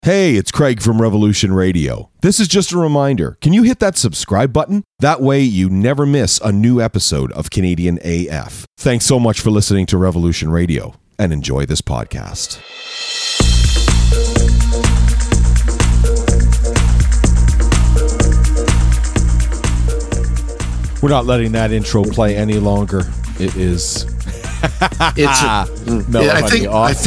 Hey, it's Craig from Revolution Radio. This is just a reminder. Can you hit that subscribe button? That way you never miss a new episode of Canadian AF. Thanks so much for listening to Revolution Radio and enjoy this podcast. We're not letting that intro play any longer. It is... I think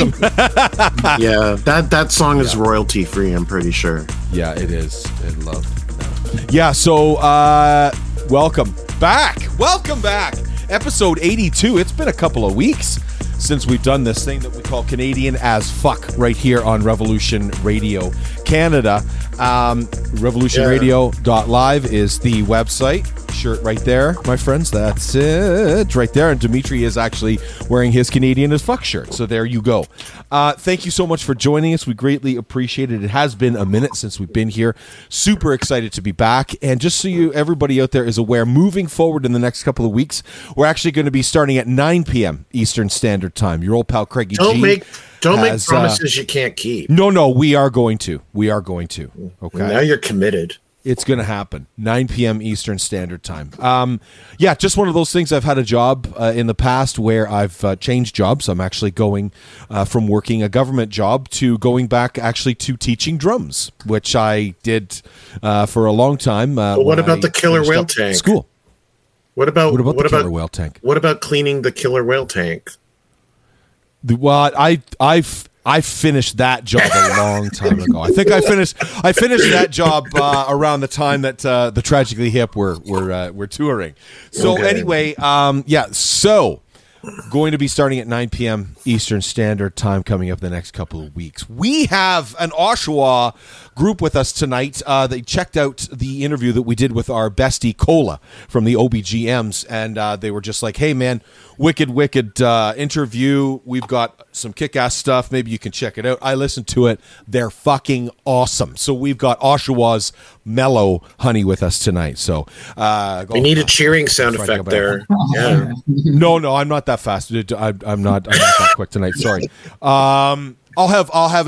yeah, that song is royalty free, I'm pretty sure. Yeah, it is. I love. Yeah, so welcome back. Episode 82. It's been a couple of weeks since we've done this thing that we call Canadian as fuck right here on Revolution Radio Canada. RevolutionRadio.live is the website. Shirt right there, my friends. That's it right there. And Dimitri is actually wearing his Canadian as fuck shirt. So there you go. Thank you so much for joining us. We greatly appreciate it. It has been a minute since we've been here. Super excited to be back. And just so everybody out there is aware, moving forward in the next couple of weeks, we're actually going to be starting at 9 p.m. Eastern Standard Time. Your old pal Craigie Don't make promises you can't keep. No, we are going to. Okay. Now you're committed. It's going to happen. 9 p.m. Eastern Standard Time. Just one of those things. I've had a job in the past where I've changed jobs. I'm actually going from working a government job to going back actually to teaching drums, which I did for a long time. What about the killer whale tank? School. What about the killer whale tank? What about cleaning the killer whale tank? Well, I finished that job a long time ago. I think I finished that job around the time that the Tragically Hip were touring. So anyway, so going to be starting at 9 p.m. Eastern Standard Time coming up the next couple of weeks. We have an Oshawa group with us tonight. They checked out the interview that we did with our bestie Cola from the OBGMs, and they were just like, hey man, wicked interview. We've got some kick-ass stuff. Maybe you can check it out. I listened to it. They're fucking awesome. So we've got Oshawa's Mellow Honey with us tonight. So we need a cheering sound effect there. Yeah. No, I'm not that fast. I'm not that quick tonight. Sorry. I'll have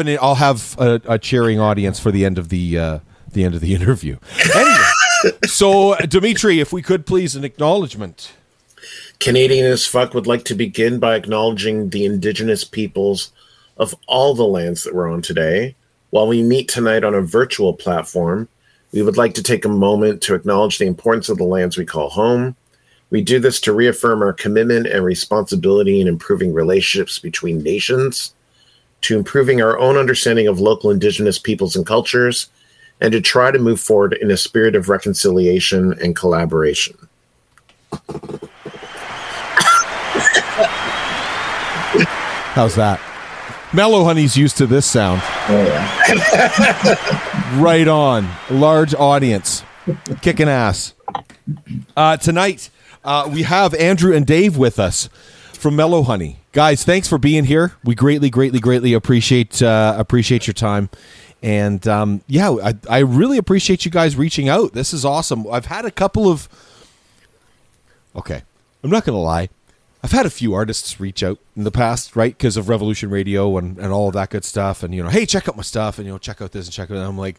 a cheering audience for the end of the interview. Anyway, so Dimitri, if we could please an acknowledgement. Canadian as fuck would like to begin by acknowledging the Indigenous peoples of all the lands that we're on today. While we meet tonight on a virtual platform, we would like to take a moment to acknowledge the importance of the lands we call home. We do this to reaffirm our commitment and responsibility in improving relationships between nations, to improving our own understanding of local Indigenous peoples and cultures, and to try to move forward in a spirit of reconciliation and collaboration. How's that? Mellow Honey's used to this sound. Oh, yeah. Right on. Large audience. Kicking ass. Tonight, we have Andrew and Dave with us from Mellow Honey. Guys, thanks for being here. We greatly appreciate your time. And I really appreciate you guys reaching out. This is awesome. I've had a couple of... Okay, I'm not going to lie. I've had a few artists reach out in the past, right? Because of Revolution Radio and all of that good stuff. And, hey, check out my stuff and, check out this and check out that. I'm like,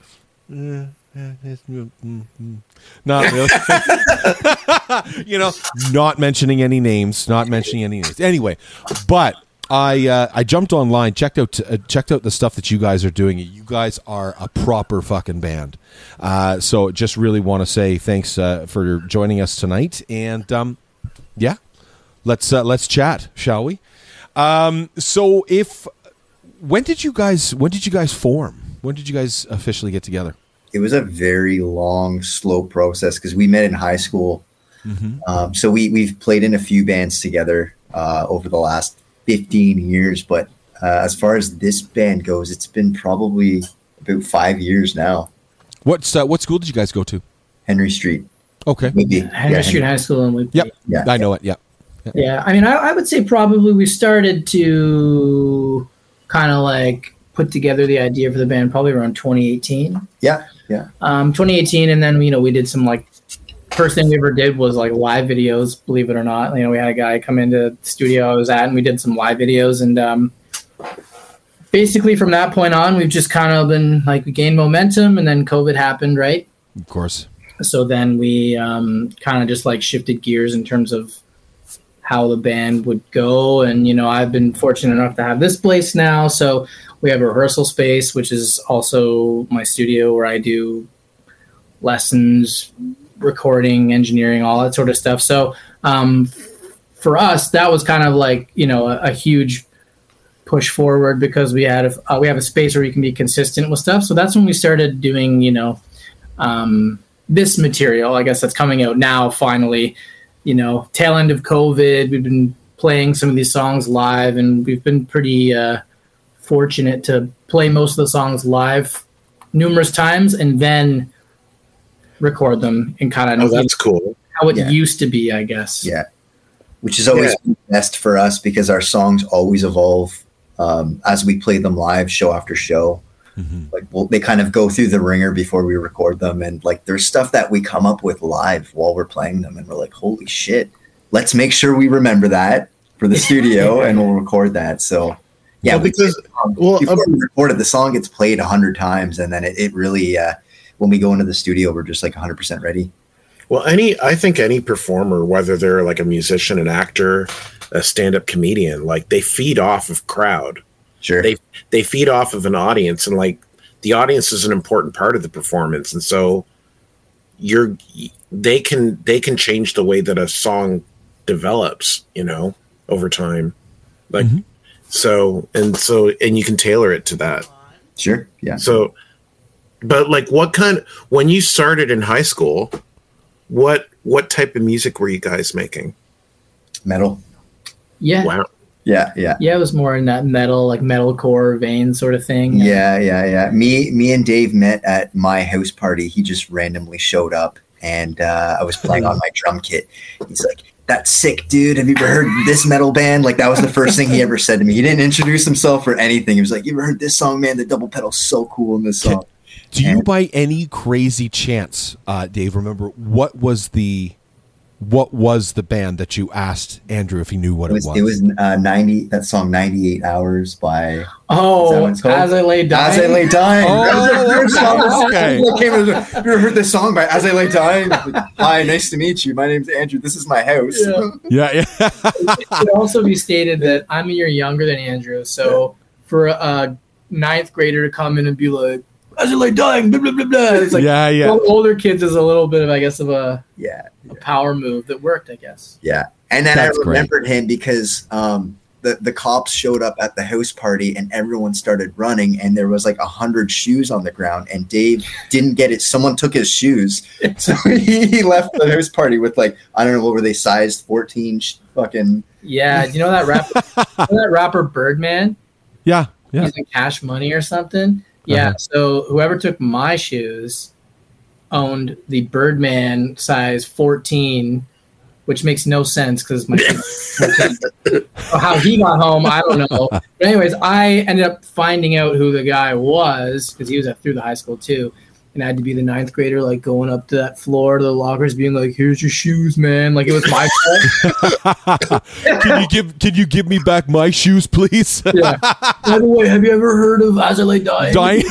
not really. Not mentioning any names. Anyway, but I jumped online, checked out the stuff that you guys are doing. You guys are a proper fucking band. So just really want to say thanks for joining us tonight. And, Let's chat, shall we? When did you guys form? When did you guys officially get together? It was a very long, slow process because we met in high school. Mm-hmm. So we've played in a few bands together over the last 15 years. But as far as this band goes, it's been probably about 5 years now. What school did you guys go to? Henry Street. Okay. Henry Street High School in Whitby. Yep. Yeah, I know it. Yeah. Yeah, I mean, I would say probably we started to kind of like put together the idea for the band probably around 2018. Yeah. 2018, and then we did some like first thing we ever did was like live videos. Believe it or not, we had a guy come into the studio I was at, and we did some live videos. And basically from that point on, we've just kind of been like, we gained momentum, and then COVID happened, right? Of course. So then we kind of just like shifted gears in terms of how the band would go. And, you know, I've been fortunate enough to have this place now. So we have a rehearsal space, which is also my studio where I do lessons, recording, engineering, all that sort of stuff. So for us, that was kind of like, you know, a huge push forward because we have a space where we can be consistent with stuff. So that's when we started doing, you know, this material, I guess, that's coming out now, finally, you know, tail end of COVID. We've been playing some of these songs live, and we've been pretty fortunate to play most of the songs live numerous times and then record them and kind of that's cool. How it used to be, I guess. Yeah. Which is always best for us because our songs always evolve as we play them live, show after show. Like they kind of go through the ringer before we record them, and like there's stuff that we come up with live while we're playing them, and we're like, holy shit, let's make sure we remember that for the studio and we'll record that. So yeah, well, because before we recorded, the song gets played 100 times, and then it really when we go into the studio, we're just like 100% ready. Well, I think any performer, whether they're like a musician, an actor, a stand-up comedian, like they feed off of crowd. Sure. They feed off of an audience, and like the audience is an important part of the performance. And so they can change the way that a song develops, you know, over time. Like, so you can tailor it to that. Sure. Yeah. So, but like when you started in high school, what type of music were you guys making? Metal. Yeah. Wow. Yeah. It was more in that metal, like metalcore vein sort of thing. Yeah. Me and Dave met at my house party. He just randomly showed up, and I was playing on my drum kit. He's like, "That's sick, dude. Have you ever heard this metal band?" Like that was the first thing he ever said to me. He didn't introduce himself or anything. He was like, "You ever heard this song, man? The double pedal's so cool in this song." Do you, by any crazy chance, Dave, remember what was the band that you asked Andrew if he knew what it was? It was 90. That song, 98 Hours by. As I Lay Dying. As I Lay Dying. Oh, okay. Have you ever heard this song by As I Lay Dying? Like, hi, nice to meet you. My name's Andrew. This is my house. Yeah. It should also be stated that I'm a year younger than Andrew, so for a ninth grader to come in and be like, "As I Lay Dying," blah blah blah blah. It's like older kids is a little bit of, I guess, of a power move that worked, I guess. Yeah, and then That's I remembered him because the cops showed up at the house party and everyone started running, and there was like 100 shoes on the ground, and Dave didn't get it. Someone took his shoes, so he left the house party with like, I don't know, what were they sized? 14 fucking. Yeah, do you know that rapper Birdman? Yeah. He's in Cash Money or something. Yeah, so whoever took my shoes owned the Birdman size 14, which makes no sense because my shoes. How he got home, I don't know. But anyways, I ended up finding out who the guy was because he was through the high school too. And I had to be the ninth grader, like going up to that floor to the lockers, being like, "Here's your shoes, man." Like it was my fault. Can you give me back my shoes, please? Yeah. By the way, have you ever heard of As I Lay Dying?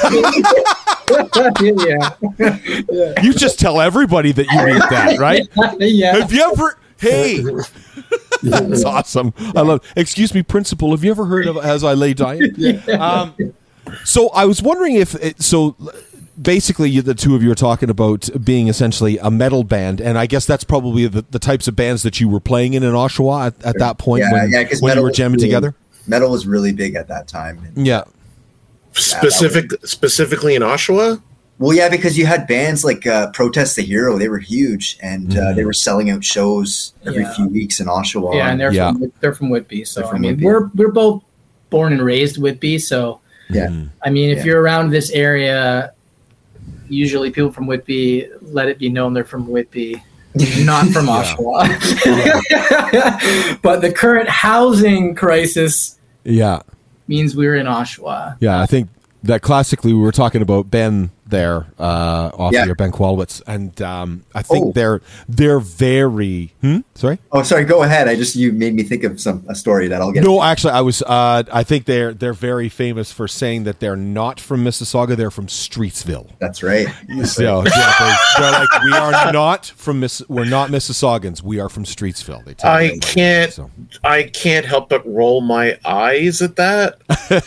Yeah. You just tell everybody that you need that, right? Yeah. Have you ever? Hey, that's awesome. I love. Excuse me, principal. Have you ever heard of As I Lay Dying? So I was wondering if basically the two of you are talking about being essentially a metal band, and I guess that's probably the types of bands that you were playing in Oshawa at that point when you were jamming together. Metal was really big at that time. Yeah. Specifically in Oshawa? Well, yeah, because you had bands like Protest the Hero. They were huge, and they were selling out shows every few weeks in Oshawa. Yeah, and they're from Whitby. So I mean, Whitby. we're both born and raised Whitby. So yeah, I mean, if you're around this area, usually people from Whitby, let it be known they're from Whitby, not from Oshawa. But the current housing crisis means we're in Oshawa. Yeah, I think that classically we were talking about Ben there off Yeah. your Ben Qualwitz, and I think they're very. Sorry. Oh, sorry. Go ahead. You made me think of a story that I'll get. No, actually, I think they're very famous for saying that they're not from Mississauga; they're from Streetsville. That's right. So they're like, we are not from we're not Mississaugans. We are from Streetsville. They tell everybody, so. I can't help but roll my eyes at that.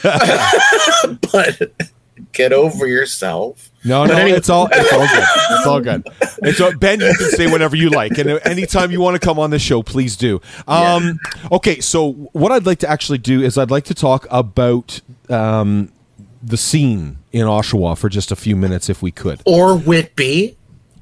But get over yourself. No, anyway. it's all good. It's all good. Ben, you can say whatever you like, and anytime you want to come on the show, please do. Okay, so what I'd like to actually do is I'd like to talk about the scene in Oshawa for just a few minutes, if we could, or Whitby.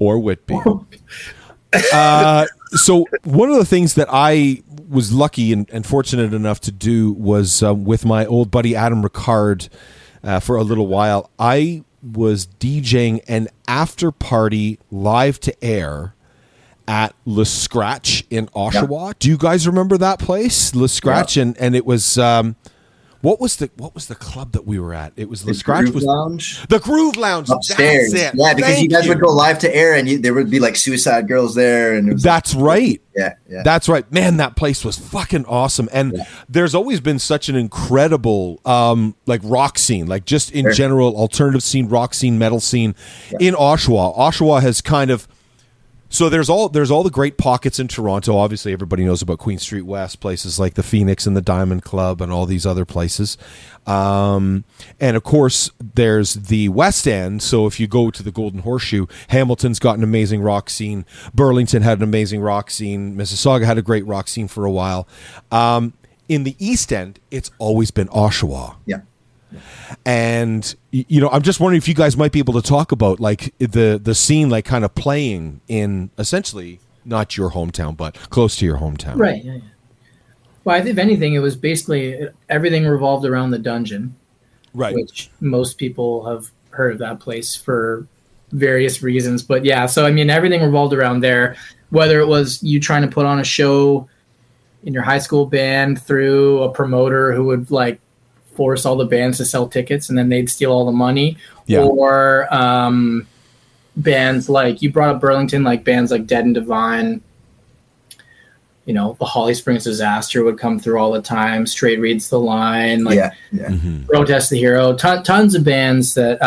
So one of the things that I was lucky and fortunate enough to do was with my old buddy Adam Ricard for a little while. I was DJing an after party live to air at Le Scratch in Oshawa. Yeah. Do you guys remember that place, Le Scratch? Yeah. And it was what was the club that we were at? It was Le Scratch. Lounge? The Groove Lounge upstairs. That's it. Yeah, because you guys would go live to air, and there would be like Suicide Girls there, and it was that's right. Yeah, that's right. Man, that place was fucking awesome. And there's always been such an incredible like rock scene, like just in general, alternative scene, rock scene, metal scene in Oshawa. Oshawa has kind of. So there's all the great pockets in Toronto. Obviously, everybody knows about Queen Street West, places like the Phoenix and the Diamond Club and all these other places. And of course, there's the West End. So if you go to the Golden Horseshoe, Hamilton's got an amazing rock scene. Burlington had an amazing rock scene. Mississauga had a great rock scene for a while. In the East End, it's always been Oshawa. Yeah. And I'm just wondering if you guys might be able to talk about like the scene, like kind of playing in essentially not your hometown, but close to your hometown. Right. Yeah. Well, I think if anything, it was basically everything revolved around the Dungeon, right? Which most people have heard of that place for various reasons. But yeah, so I mean, everything revolved around there. Whether it was you trying to put on a show in your high school band through a promoter who would like force all the bands to sell tickets and then they'd steal all the money, or bands like you brought up Burlington, like bands like Dead and Divine, the Holly Springs Disaster would come through all the time. Straight Reads the Line, like Protest the Hero, tons of bands that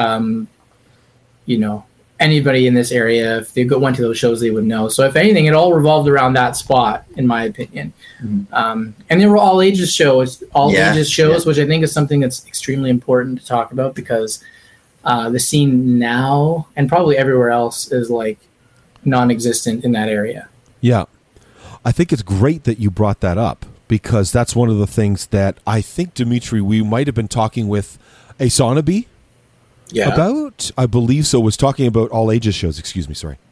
anybody in this area, if they went to those shows, they would know. So if anything, it all revolved around that spot, in my opinion. And they were all ages shows, which I think is something that's extremely important to talk about, because the scene now and probably everywhere else is like non-existent in that area. Yeah. I think it's great that you brought that up, because that's one of the things that I think, Dimitri, we might have been talking with a Sonaby about, I believe so, was talking about all ages shows. Excuse me, sorry.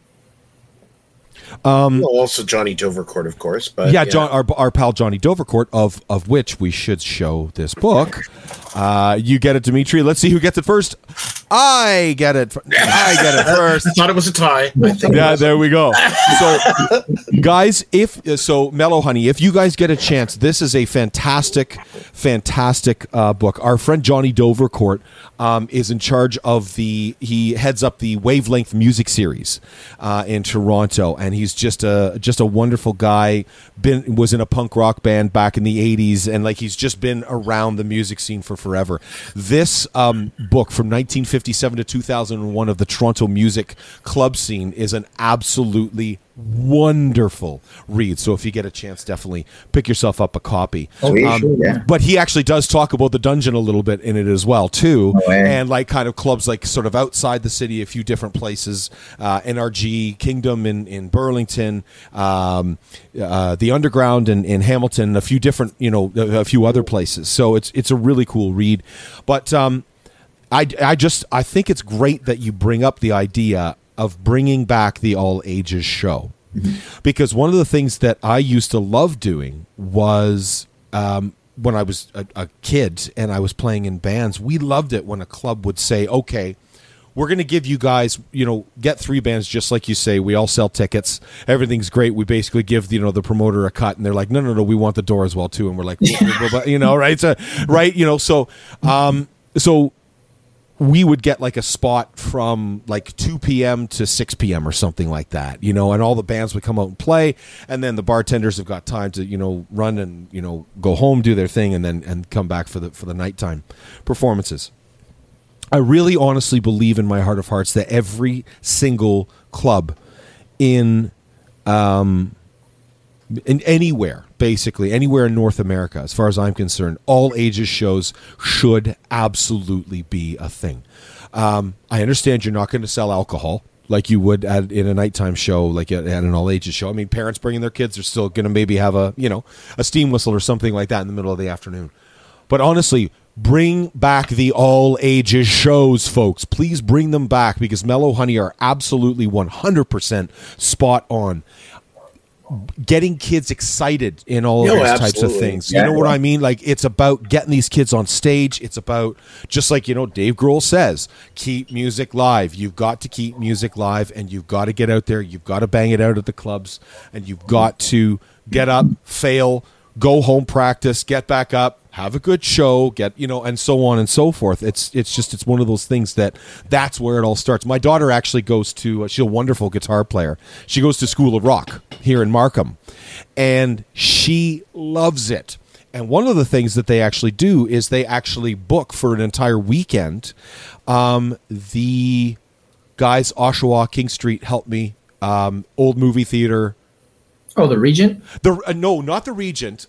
Also Johnny Dovercourt, of course. But John, our pal Johnny Dovercourt, of which we should show this book. You get it, Dimitri. Let's see who gets it first. I get it first. I thought it was a tie. Yeah, there we go. So, guys, Mellow Honey, if you guys get a chance, this is a fantastic book. Our friend Johnny Dovercourt is in charge of he heads up the Wavelength music series in Toronto, and he's just a wonderful guy. Was in a punk rock band back in the 80s, and like he's just been around the music scene for forever. This book from 1957 to 2001 of the Toronto music club scene is an absolutely wonderful read. So if you get a chance, definitely pick yourself up a copy. But he actually does talk about the Dungeon a little bit in it as well too, and like kind of clubs like sort of outside the city, a few different places, NRG Kingdom in Burlington, the Underground in Hamilton, a few different, a few other places. So it's a really cool read. But I think it's great that you bring up the idea of bringing back the all ages show, because one of the things that I used to love doing was when I was a kid and I was playing in bands, we loved it when a club would say, okay, we're going to give you guys, get 3 bands, just like you say. We all sell tickets. Everything's great. We basically give, the promoter a cut, and they're like, no, we want the door as well too. And we're like, right? So, right. So we would get like a spot from like 2 p.m. to 6 p.m. or something like that, and all the bands would come out and play, and then the bartenders have got time to, run and, go home, do their thing, and then come back for the nighttime performances. I really honestly believe in my heart of hearts that every single club in anywhere, basically anywhere in North America, as far as I'm concerned, all ages shows should absolutely be a thing. I understand you're not going to sell alcohol like you would in a nighttime show, like at an all ages show. I mean, parents bringing their kids are still going to maybe have a steam whistle or something like that in the middle of the afternoon. But honestly, bring back the all ages shows, folks. Please bring them back, because Mellow Honey are absolutely 100% spot on. Getting kids excited in all of those types of things. You know what I mean? Like, it's about getting these kids on stage. It's about, just like, Dave Grohl says, keep music live. You've got to keep music live, and you've got to get out there. You've got to bang it out at the clubs, and you've got to get up, fail, go home, practice, get back up, have a good show, and so on and so forth. It's one of those things that's where it all starts. My daughter actually goes to, she's a wonderful guitar player. She goes to School of Rock here in Markham, and she loves it. And one of the things that they actually do is they actually book for an entire weekend. The guys, Oshawa, King Street, help me, Old Movie Theater. Oh, the Regent? No, not the Regent.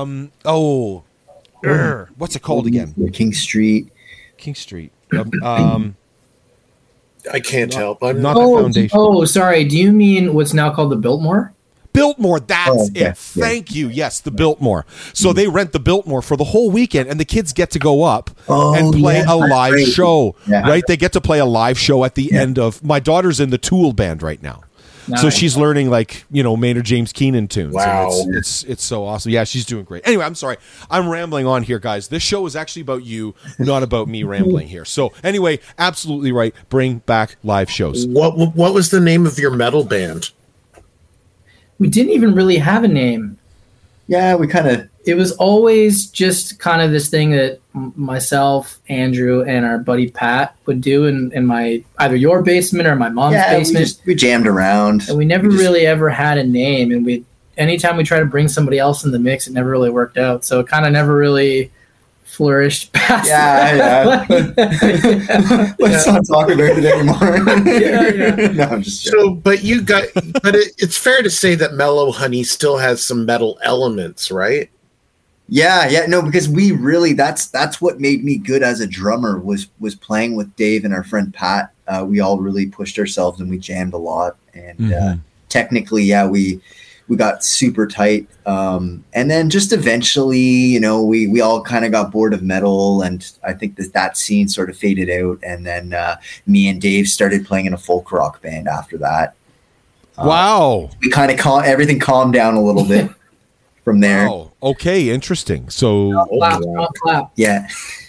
What's it called again? King Street. King Street. I can't help. I'm not the Foundation. Oh, sorry. Do you mean what's now called the Biltmore? Biltmore, that's it. Thank you. Yes, the Biltmore. So they rent the Biltmore for the whole weekend, and the kids get to go up and play a live show. Yeah. Right? They get to play a live show at the end of. My daughter's in the Tool band right now. Nice. So she's learning Maynard James Keenan tunes. Wow. And it's so awesome. Yeah, she's doing great. Anyway, I'm sorry. I'm rambling on here, guys. This show is actually about you, not about me rambling here. So anyway, absolutely right. Bring back live shows. What was the name of your metal band? We didn't even really have a name. Yeah, we kind of... It was always just kind of this thing that myself, Andrew, and our buddy Pat would do in my either your basement or my mom's basement. We jammed around. And we never really ever had a name. And anytime we tried to bring somebody else in the mix, it never really worked out. So it kind of never really flourished past that. Let's not talk about it anymore. No, I'm just joking. But it's fair to say that Mellow Honey still has some metal elements, right? Yeah, no, because we really that's what made me good as a drummer was playing with Dave and our friend Pat. We all really pushed ourselves and we jammed a lot, and technically, we got super tight. And then just eventually, we all kind of got bored of metal, and I think that scene sort of faded out. And then me and Dave started playing in a folk rock band after that. Wow. We kind of everything calmed down a little bit from there. Wow. Okay, interesting. So clap. Yeah.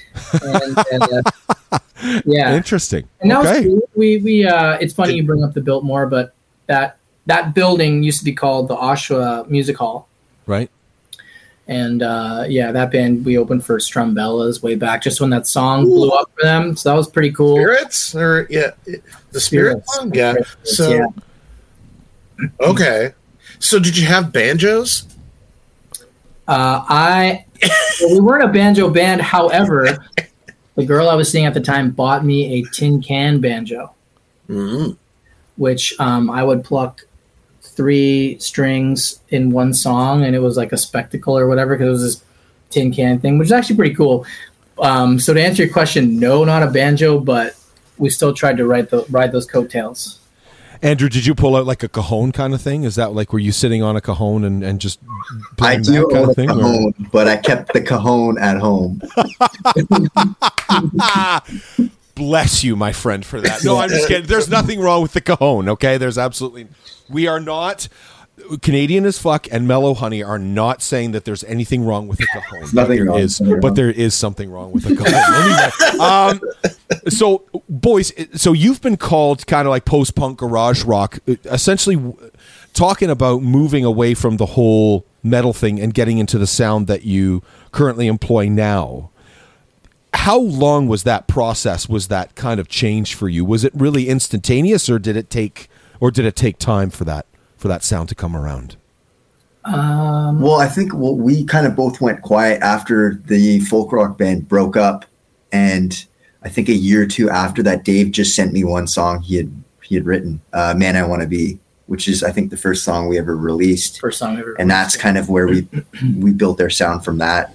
Yeah. Interesting. And that was cool. We it's funny you bring up the Biltmore, but that building used to be called the Oshawa Music Hall. Right. And that band, we opened for Strumbellas way back, just when that song blew up for them. So that was pretty cool. Spirits? The Spirit song? Yeah. Okay. So did you have banjos? We weren't a banjo band. However, the girl I was seeing at the time bought me a tin can banjo, which I would pluck 3 strings in one song, and it was like a spectacle or whatever, because it was this tin can thing, which is actually pretty cool. So to answer your question, no, not a banjo, but we still tried to ride those coattails. Andrew, did you pull out like a cajon kind of thing? Is that like, were you sitting on a cajon and just playing that kind of thing? Cajon, but I kept the cajon at home. Bless you, my friend, for that. No, I'm just kidding. There's nothing wrong with the cajon, okay? There's absolutely... We are not... Canadian as fuck and Mellow Honey are not saying that there's anything wrong with the cajon. But there is something wrong with the cajon. Anyway, so boys, so you've been called kind of like post-punk garage rock, essentially talking about moving away from the whole metal thing and getting into the sound that you currently employ now. how long was that process? Was that kind of change for you? Was it really instantaneous, or did it take time for that sound to come around? Well, I think we kind of both went quiet after the folk rock band broke up, and I think a year or two after that, Dave just sent me one song he had written, "Man I Want to Be," which is I think the first song we ever released. First song ever. And that's kind of where we built our sound from that.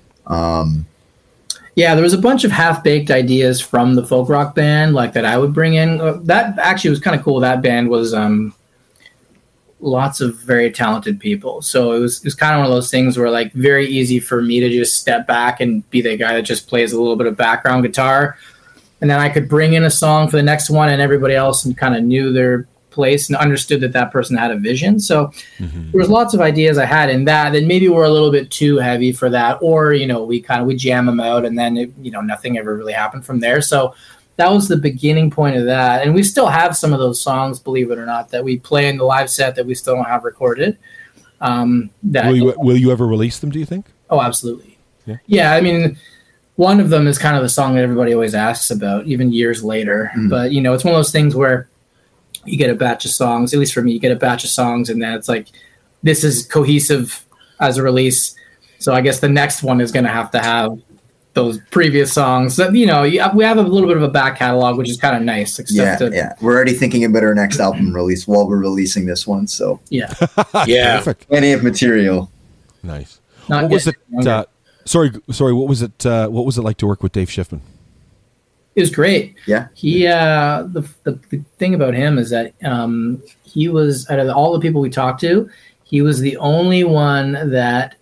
Yeah, there was a bunch of half-baked ideas from the folk rock band, like that I would bring in. That actually was kind of cool. That band was lots of very talented people. So it was kind of one of those things where like very easy for me to just step back and be the guy that just plays a little bit of background guitar. And then I could bring in a song for the next one, and everybody else kind of knew their place and understood that person had a vision. So there was lots of ideas I had in that maybe were a little bit too heavy for that, or, we jam them out, and then, nothing ever really happened from there. So that was the beginning point of that. And we still have some of those songs, believe it or not, that we play in the live set that we still don't have recorded. Will you ever release them, do you think? Oh, absolutely. Yeah. I mean, one of them is kind of the song that everybody always asks about, even years later. But, it's one of those things where you get a batch of songs, at least for me, you get a batch of songs, and then it's like, this is cohesive as a release. So I guess the next one is going to have those previous songs that, we have a little bit of a back catalog, which is kind of nice. Yeah. We're already thinking about our next album release while we're releasing this one. So yeah. Yeah. Perfect. Plenty of material. Nice. What was it? Sorry. What was it? What was it like to work with Dave Schiffman? It was great. Yeah. He, the thing about him is that he was, out of all the people we talked to, he was the only one that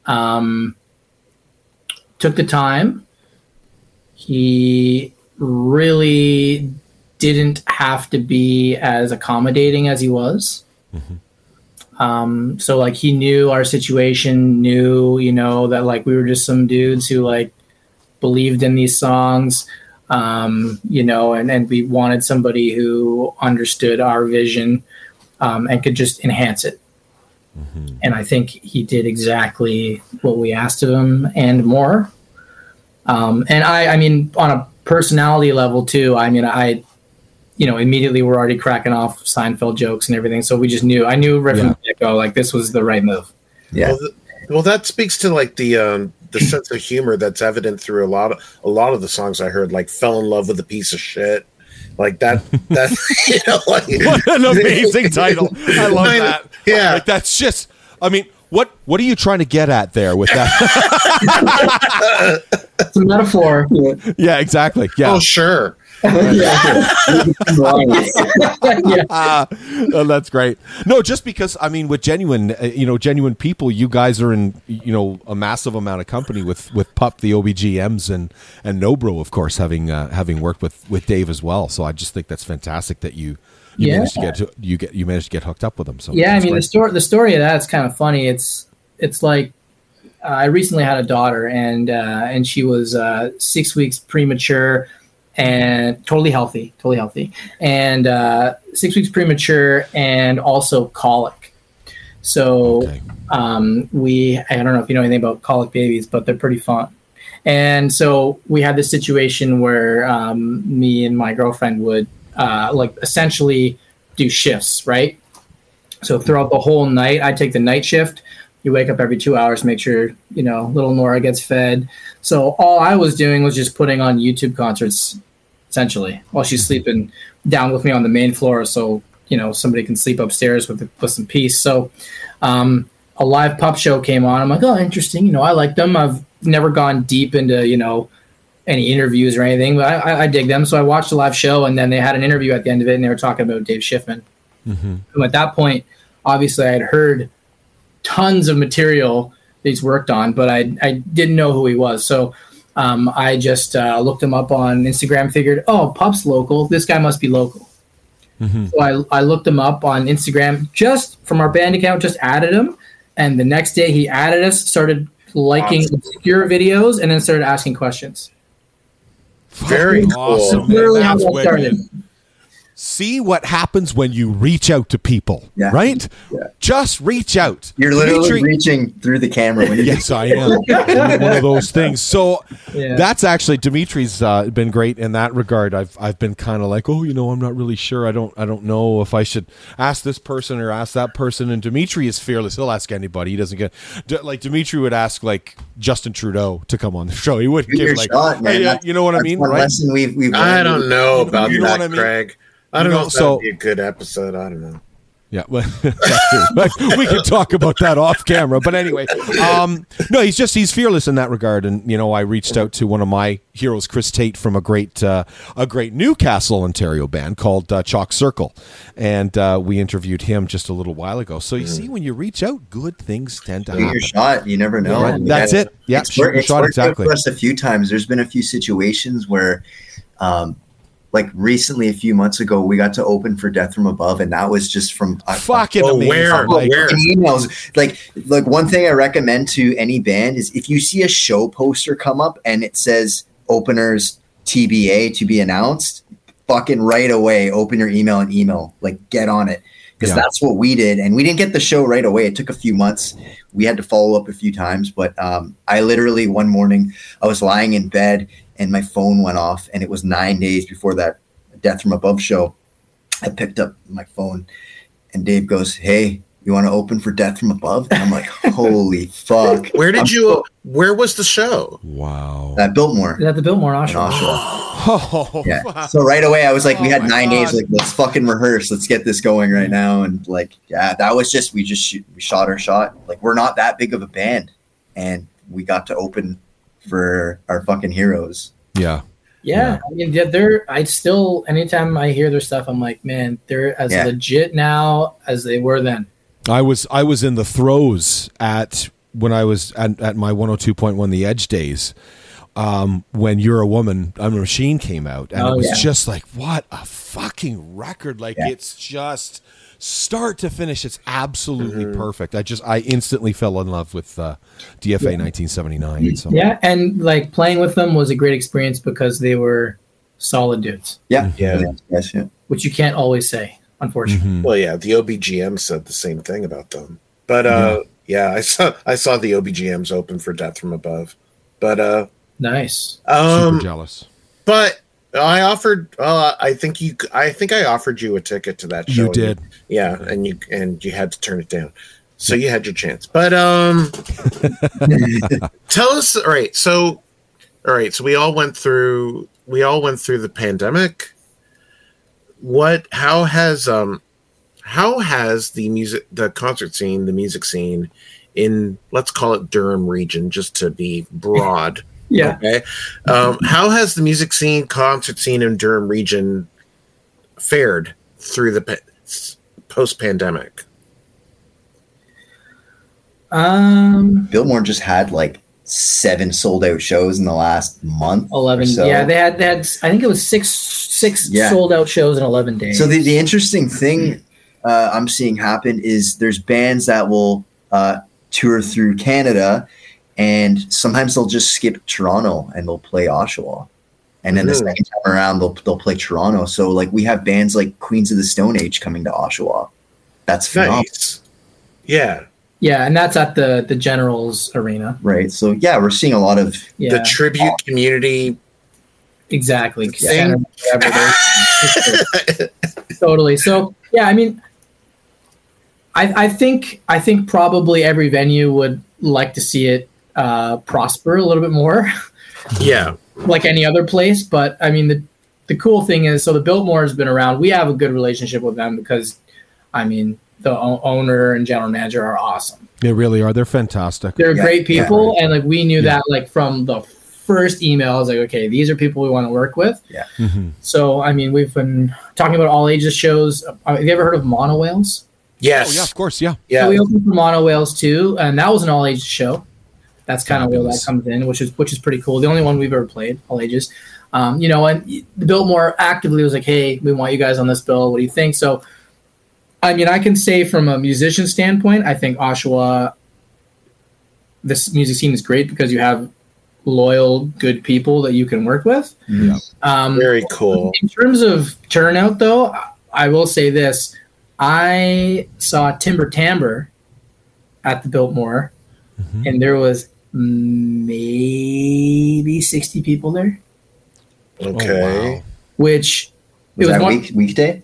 took the time. He really didn't have to be as accommodating as he was. So like he knew our situation, knew, that like we were just some dudes who like believed in these songs, and we wanted somebody who understood our vision and could just enhance it. And I think he did exactly what we asked of him and more. And I mean, on a personality level too, I mean, immediately we're already cracking off Seinfeld jokes and everything. So we just knew, I knew right from the get-go, like this was the right move. Yeah. Well, that speaks to like the sense of humor that's evident through a lot of the songs I heard, like "Fell in Love with a Piece of Shit," like that. Like, what an amazing title! I love that. Yeah, like, that's just. I mean, what are you trying to get at there with that? It's a metaphor. Yeah, exactly. Yeah. Oh, sure. That's great. No, just because I mean, with genuine people, you guys are in a massive amount of company with Pup, the OBGMs, and Nobro, of course, having worked with Dave as well. So I just think that's fantastic that you managed to get hooked up with them. So yeah, I mean, great. the story of that's kind of funny. It's like I recently had a daughter, and she was 6 weeks premature. And totally healthy, and 6 weeks premature, and also colic. So I don't know if you know anything about colic babies, but they're pretty fun. And so we had this situation where me and my girlfriend would essentially do shifts, right? So throughout the whole night, I'd take the night shift. You wake up every 2 hours, make sure little Nora gets fed. So all I was doing was just putting on YouTube concerts, essentially, while she's sleeping down with me on the main floor, so somebody can sleep upstairs with some peace. So a live Pup show came on. I'm like, oh, interesting. I like them. I've never gone deep into any interviews or anything, but I dig them. So I watched the live show, and then they had an interview at the end of it, and they were talking about Dave Schiffman. And at that point, obviously, I had heard tons of material that he's worked on, but I didn't know who he was. So I just looked him up on Instagram, figured, oh, Pup's local. This guy must be local. So I looked him up on Instagram just from our band account, just added him. And the next day he added us, started liking obscure videos, and then started asking questions. Very cool. Awesome. Literally how that started. see what happens when you reach out to people, right? Yeah. Just reach out. You're literally reaching through the camera. When yes, I am. One of those things. So that's actually, Dimitri's been great in that regard. I've been kind of like, I'm not really sure. I don't know if I should ask this person or ask that person. And Dimitri is fearless. He'll ask anybody. He doesn't get like Dimitri would ask like Justin Trudeau to come on the show. He wouldn't give like, shot, hey, you know what I mean, right? Lesson we've I don't know about that, what I mean? Craig. I don't know if that would be a good episode. I don't know. Yeah, well, we can talk about that off camera. But anyway, no, he's fearless in that regard. And I reached out to one of my heroes, Chris Tate, from a great Newcastle, Ontario band called Chalk Circle, and we interviewed him just a little while ago. So you see, when you reach out, good things tend to happen. Your shot, you never know. Yeah, that's it. Yeah, shoot your shot exactly. For us a few times, there's been a few situations where. Like recently, a few months ago, we got to open for Death from Above, and that was just from fucking amazing. Where? Emails. Like one thing I recommend to any band is if you see a show poster come up and it says openers TBA to be announced, fucking right away open your email and email, like get on it, because that's what we did, and we didn't get the show right away. It took a few months. We had to follow up a few times, but I literally one morning I was lying in bed. And my phone went off, and it was 9 days before that Death from Above show. I picked up my phone, and Dave goes, "Hey, you want to open for Death from Above?" And I'm like, "Holy fuck!" Where was the show? Wow, at Biltmore. At the Biltmore, Oshawa. Oh, yeah. So right away, I was like, "We had 9 days. Like, let's fucking rehearse. Let's get this going right now." And like, that was just we shot our shot. Like, we're not that big of a band, and we got to open for our fucking heroes. Yeah. I mean, anytime I hear their stuff, I'm like, man, they're as legit now as they were then. I was in the throes when I was at my 102.1 The Edge days, when You're a Woman, I'm a Machine came out, and it was just like, what a fucking record. Like, it's just start to finish, it's absolutely perfect. I instantly fell in love with DFA 1979. So. Yeah, and like playing with them was a great experience because they were solid dudes. Yeah. Which you can't always say, unfortunately. Well, the OBGM said the same thing about them. But I saw the OBGMs open for Death from Above. But nice. Super jealous. But I offered. I think I offered you a ticket to that show. You did. And you had to turn it down. So you had your chance. But tell us. All right. So we all went through the pandemic. How has the concert scene, the music scene in, let's call it Durham region, just to be broad. Yeah. Okay. How has the music scene, concert scene in Durham region fared through the post-pandemic? Biltmore just had like 7 sold out shows in the last month. 11. So. Yeah, they had. I think it was six sold out shows in 11 days. So the interesting thing I'm seeing happen is there's bands that will tour through Canada. And sometimes they'll just skip Toronto and they'll play Oshawa. And then the second time around, they'll play Toronto. So, like, we have bands like Queens of the Stone Age coming to Oshawa. That's phenomenal. Nice. Yeah. Yeah, and that's at the Generals Arena. Right. So, we're seeing a lot of... the tribute community. Exactly. Totally. So, I mean, I think probably every venue would like to see it prosper a little bit more. Yeah. Like any other place. But I mean, the cool thing is, so the Biltmore has been around. We have a good relationship with them because, I mean, the owner and general manager are awesome. They really are. They're fantastic. They're great people. And like, we knew that like from the first email, I was like, okay, these are people we want to work with. Yeah. Mm-hmm. So, I mean, we've been talking about all ages shows. Have you ever heard of Mono Whales? Yes. Oh, yeah, of course. Yeah. So we opened for Mono Whales too, and that was an all ages show. That's kind of where that comes in, which is pretty cool. The only one we've ever played, all ages. And the Biltmore actively was like, hey, we want you guys on this bill. What do you think? So, I mean, I can say from a musician standpoint, I think Oshawa, this music scene is great because you have loyal, good people that you can work with. Yeah. Very cool. In terms of turnout, though, I will say this. I saw Timber Timbre at the Biltmore, and there was maybe 60 people there. Okay. Oh, wow. Which Was that weekday?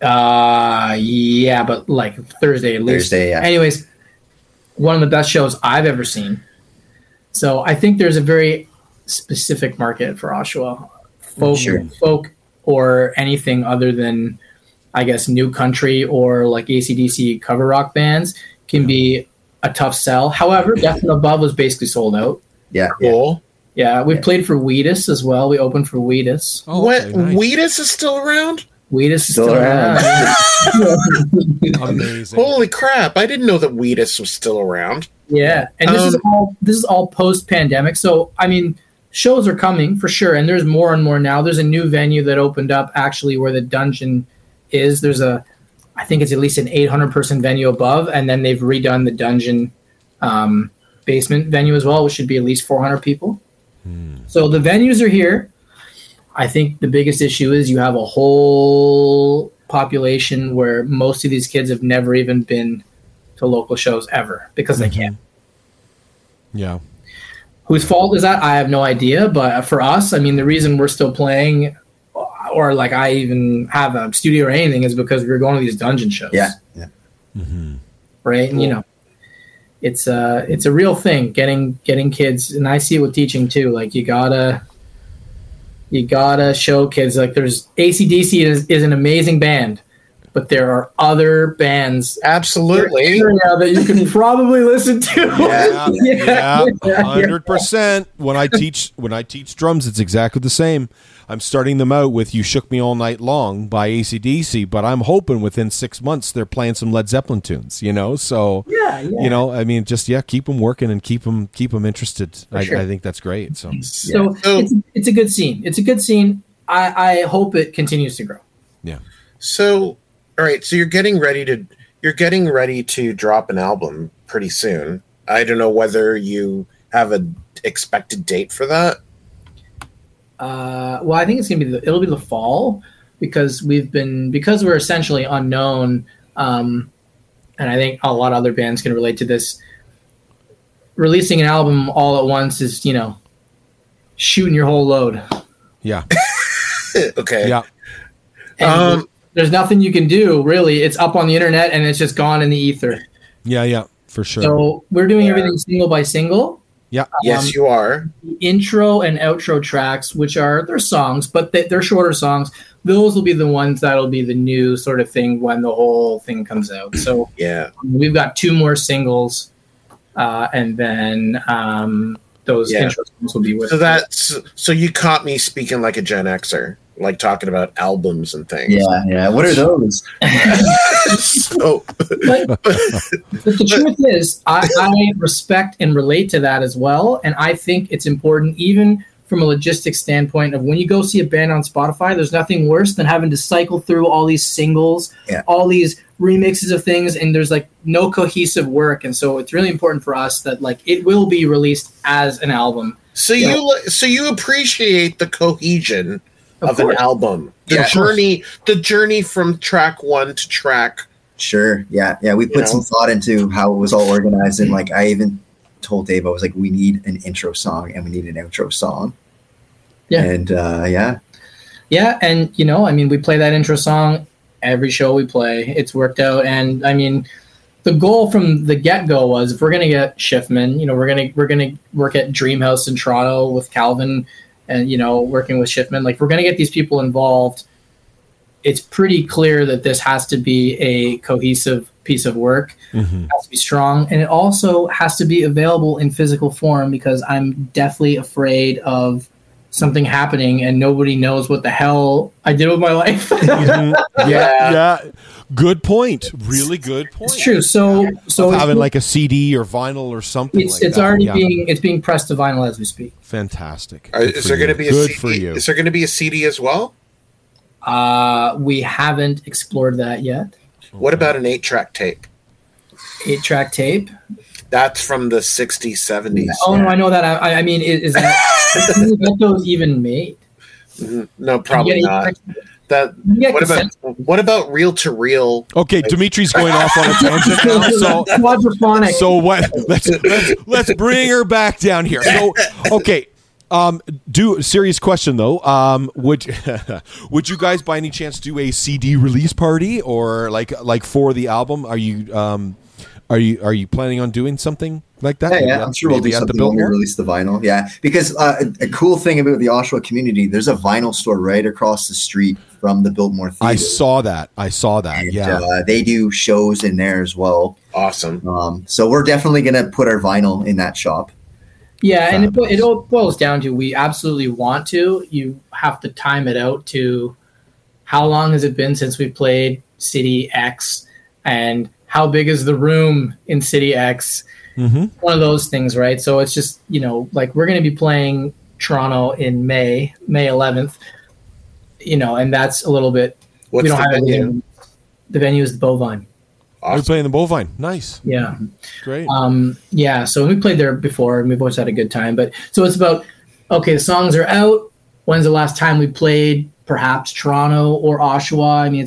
Yeah, but like Thursday at least. Thursday, yeah. Anyways, one of the best shows I've ever seen. So I think there's a very specific market for Oshawa. Folk or anything other than, I guess, new country or like AC/DC cover rock bands can be a tough sell. However, Death and Above was basically sold out. Yeah. Cool. Yeah, we played for Wheatus as well. We opened for Wheatus. Oh, What? okay, nice. Wheatus is still around? Wheatus is Still still around. around. Amazing. Holy crap! I didn't know that Wheatus was still around. Yeah, and this is all post-pandemic. So I mean, shows are coming for sure, and there's more and more now. There's a new venue that opened up actually where the Dungeon is. I think it's at least an 800-person venue above, and then they've redone the Dungeon basement venue as well, which should be at least 400 people. So the venues are here. I think the biggest issue is you have a whole population where most of these kids have never even been to local shows ever because they can't. Yeah. Whose fault is that? I have no idea. But for us, I mean, the reason we're still playing or like I even have a studio or anything is because we're going to these Dungeon shows. Yeah. Right. And, you know, it's a real thing getting kids. And I see it with teaching too. Like you gotta show kids like there's AC/DC is an amazing band, but there are other bands Absolutely. now that you can probably listen to. Yeah, 100%. When I teach drums, it's exactly the same. I'm starting them out with "You Shook Me All Night Long" by AC/DC, but I'm hoping within 6 months they're playing some Led Zeppelin tunes. You know, so you know, I mean, just keep them working and keep them interested. I think that's great. So it's a good scene. It's a good scene. I hope it continues to grow. Yeah. So, all right. So you're getting ready to drop an album pretty soon. I don't know whether you have an expected date for that. Well, I think it'll be the fall because we're essentially unknown, and I think a lot of other bands can relate to this. Releasing an album all at once is, you know, shooting your whole load. Yeah. Okay. Yeah. And there's nothing you can do really. It's up on the internet and it's just gone in the ether. Yeah, for sure. So we're doing everything single by single. Yeah. Yes, you are. The intro and outro tracks, which they're songs, but they're shorter songs. Those will be the ones that'll be the new sort of thing when the whole thing comes out. So yeah, we've got 2 more singles, and then those intro songs will be with. So you caught me speaking like a Gen Xer, like talking about albums and things. Yeah. What are those? So, but the truth is, I respect and relate to that as well, and I think it's important, even from a logistics standpoint, of when you go see a band on Spotify, there's nothing worse than having to cycle through all these singles, all these remixes of things, and there's like no cohesive work, and so it's really important for us that like it will be released as an album. So you appreciate the cohesion of an album, the journey from track 1 to track. Sure. Yeah. We put some thought into how it was all organized, and like I even told Dave, I was like, we need an intro song and we need an outro song. Yeah. And and you know, I mean, we play that intro song every show we play. It's worked out, and I mean, the goal from the get-go was if we're gonna get Schiffman, you know, we're gonna work at Dreamhouse in Toronto with Calvin. And, you know, working with Schiffman, like, we're going to get these people involved. It's pretty clear that this has to be a cohesive piece of work. It has to be strong. And it also has to be available in physical form, because I'm deathly afraid of something happening and nobody knows what the hell I did with my life. Yeah. Good point. Really good point. It's true. So having like a CD or vinyl or something like that. It's already being pressed to vinyl as we speak. Fantastic. Is there going to be a good CD? For you? Is there going to be a CD as well? We haven't explored that yet. What about an 8-track tape? 8-track tape? That's from the 60s, 70s. Oh no, I know that. I mean, is that get those even made? No, probably not. What about reel to reel? Okay, Dimitri's going off on a tangent now. So quadraphonic. So what? Let's bring her back down here. So okay, serious question though. Would you guys by any chance do a CD release party or like for the album? Are you planning on doing something like that? Yeah, I'm sure we'll do something when we release the vinyl. Yeah, because a cool thing about the Oshawa community, there's a vinyl store right across the street from the Biltmore Theater. I saw that. And, yeah, they do shows in there as well. Awesome. So we're definitely going to put our vinyl in that shop. Yeah, and it all boils down to we absolutely want to. You have to time it out to how long has it been since we played City X, and how big is the room in City X? Mm-hmm. One of those things, right? So it's just, like we're going to be playing Toronto in May 11th, and that's a little bit. What's we don't the have venue? The venue is the Bovine. Awesome. We're playing the Bovine. Nice. Yeah. Great. Yeah. So we played there before, and we've always had a good time. But so it's about, okay, the songs are out. When's the last time we played? Perhaps Toronto or Oshawa. I mean,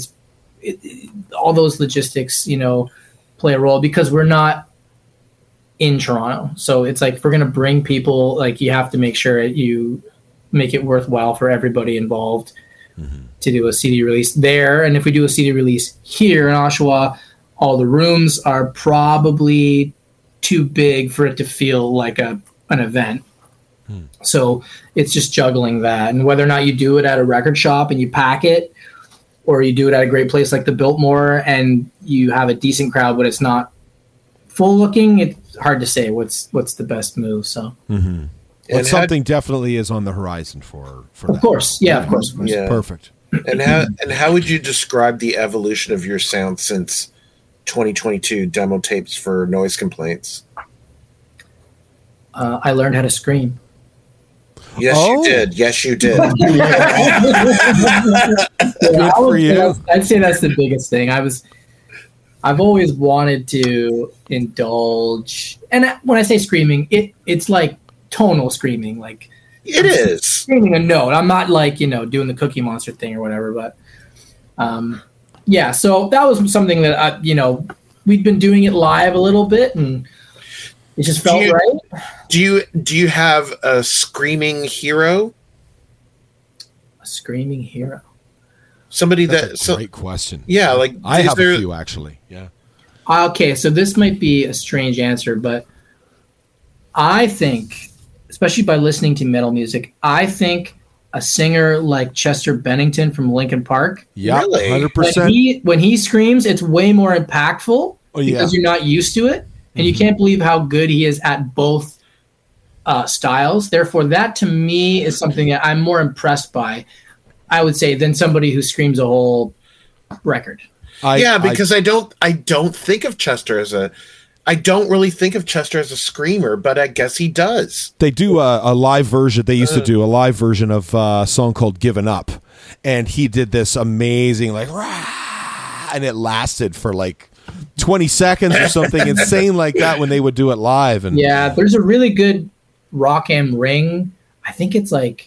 all those logistics, play a role because we're not in Toronto. So it's like, if we're going to bring people, like you have to make sure you make it worthwhile for everybody involved to do a CD release there. And if we do a CD release here in Oshawa, all the rooms are probably too big for it to feel like an event. So it's just juggling that. And whether or not you do it at a record shop and you pack it, or you do it at a great place like the Biltmore and you have a decent crowd, but it's not full looking, it's hard to say what's the best move. So, Well, something definitely is on the horizon for that. Of course. Yeah, of course. Yeah. Perfect. And how would you describe the evolution of your sound since 2022 demo tapes for Noise Complaints? I learned how to scream. Yes, you did. Yes, you did. Good for you. I'd say that's the biggest thing. I've always wanted to indulge, and when I say screaming, it's like tonal screaming, like it is screaming a note. I'm not like doing the Cookie Monster thing or whatever, but yeah. So that was something that we'd been doing it live a little bit, and it just felt right. Do you have a screaming hero? A screaming hero. Somebody that's a great question. Yeah, like I have a few actually. Yeah. Okay, so this might be a strange answer, but I think, especially by listening to metal music, I think a singer like Chester Bennington from Linkin Park. Yeah, really? 100%. When he screams, it's way more impactful because you're not used to it, and you can't believe how good he is at both styles. Therefore, that to me is something that I'm more impressed by, I would say, than somebody who screams a whole record. Because I don't think of Chester as I don't really think of Chester as a screamer, but I guess he does. They do a live version. They used to do a live version of a song called "Given Up," and he did this amazing and it lasted for like 20 seconds or something insane like that when they would do it live. And there's a really good Rock Am Ring. I think it's like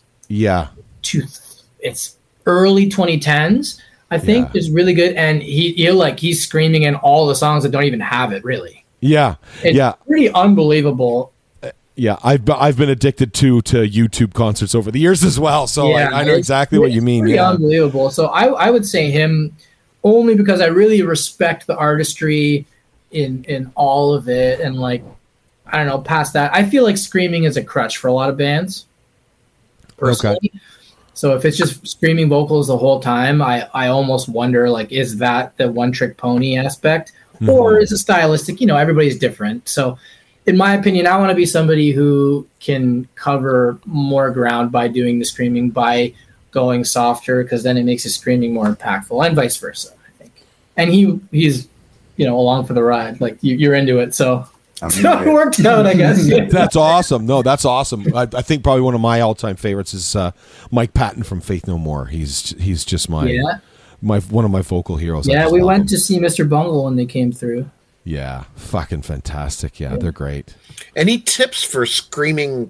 it's early 2010s. I think is really good, and he's screaming in all the songs that don't even have it really. It's pretty unbelievable. I've been addicted to YouTube concerts over the years as well, so I know exactly what you mean. Pretty unbelievable. So I would say him only because I really respect the artistry in all of it, and like I don't know, past that, I feel like screaming is a crutch for a lot of bands. Personally. Okay. So if it's just screaming vocals the whole time, I almost wonder, like, is that the one-trick pony aspect? Mm-hmm. Or is it stylistic? Everybody's different. So in my opinion, I want to be somebody who can cover more ground by doing the screaming, by going softer, because then it makes his screaming more impactful, and vice versa, I think. And he's along for the ride. Like, you're into it, so... It worked out, I guess. That's awesome. No, that's awesome. I think probably one of my all-time favorites is Mike Patton from Faith No More. He's just my one of my vocal heroes. Yeah, we went to see Mr. Bungle when they came through. Yeah, fucking fantastic. Yeah, they're great. Any tips for screaming?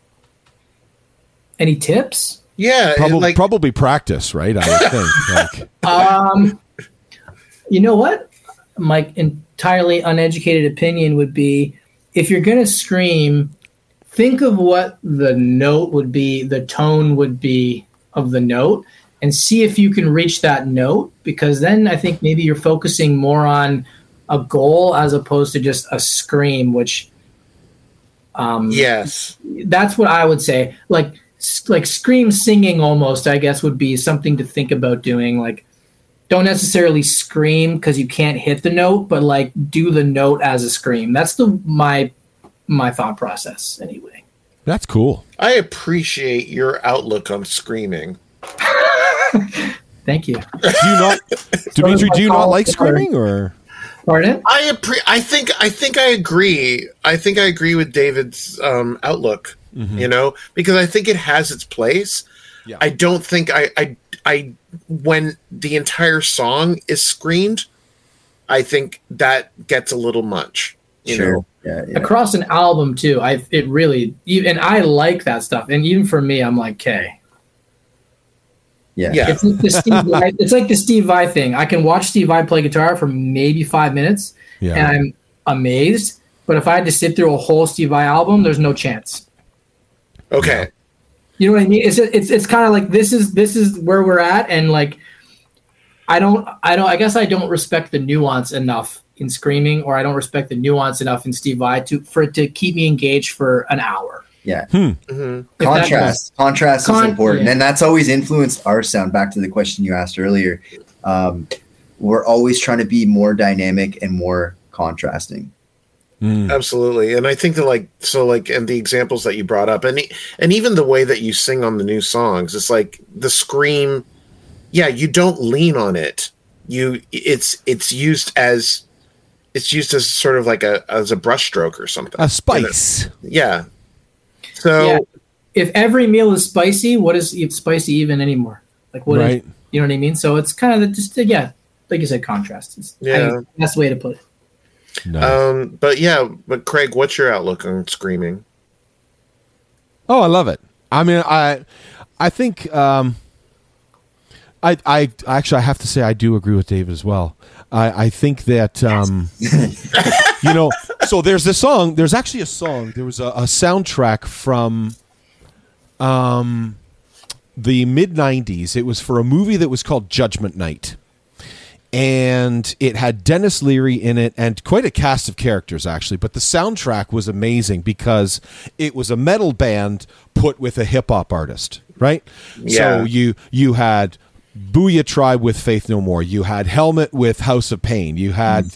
Any tips? Yeah, Probably practice, right? I would think. You know what? My entirely uneducated opinion would be, if you're going to scream, think of what the note would be, the tone would be of the note, and see if you can reach that note, because then I think maybe you're focusing more on a goal as opposed to just a scream, which yes, that's what I would say. Like scream singing almost, I guess, would be something to think about doing. Like, don't necessarily scream because you can't hit the note, but like do the note as a scream. That's my thought process anyway. That's cool. I appreciate your outlook on screaming. Thank you. Do you not, Dimitri? Do you not like screaming, or? Pardon? I think I agree. I think I agree with David's outlook. Mm-hmm. Because I think it has its place. Yeah. I don't think I when the entire song is screamed, I think that gets a little much. You know? Yeah. Across an album too, it really, and I like that stuff. And even for me, I'm like, okay. Yeah. It's like the Steve Vai thing. I can watch Steve Vai play guitar for maybe 5 minutes, and I'm amazed. But if I had to sit through a whole Steve Vai album, there's no chance. Okay. You know what I mean? It's kind of like this is where we're at, and like I guess I don't respect the nuance enough in screaming, or I don't respect the nuance enough in Steve Vai for it to keep me engaged for an hour. Yeah. Mm-hmm. Contrast is important, and that's always influenced our sound. Back to the question you asked earlier, we're always trying to be more dynamic and more contrasting. Absolutely. And I think that and the examples that you brought up, and even the way that you sing on the new songs, it's like the scream. Yeah, you don't lean on it. It's used as sort of like as a brushstroke or something. A spice. Yeah. So if every meal is spicy, what is spicy even anymore? Like what? Right. You know what I mean? So it's kind of just like you said, contrast. That's the way to put it. Nice. But Craig, what's your outlook on screaming? Oh, I love it. I mean, I think I actually have to say I do agree with David as well. I think that so there's this song. There's actually a song. There was a soundtrack from the mid '90s. It was for a movie that was called Judgment Night. And it had Dennis Leary in it and quite a cast of characters, actually. But the soundtrack was amazing because it was a metal band put with a hip-hop artist, right? Yeah. So you had Booyah Tribe with Faith No More. You had Helmet with House of Pain. You had...